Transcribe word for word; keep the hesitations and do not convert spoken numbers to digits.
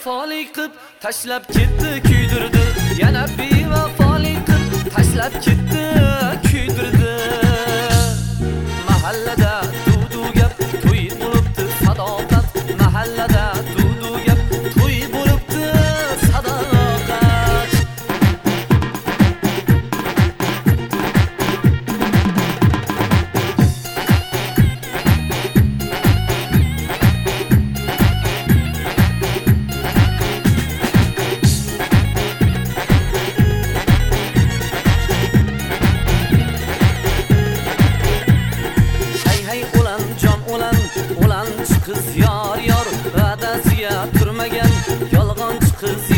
bevafolik qilib tashlab ketdi, kuydirdi. Yana bevafolik qilib tashlab ketdi, kuydirdi. Mahallada duv-duv gap, to'y bo'libdi sadoqat. Mahallada duv-duv gap, to'y bo'libdi sadoqat. Qiz yor yor, radasiya turmagan yolg'onchi qiz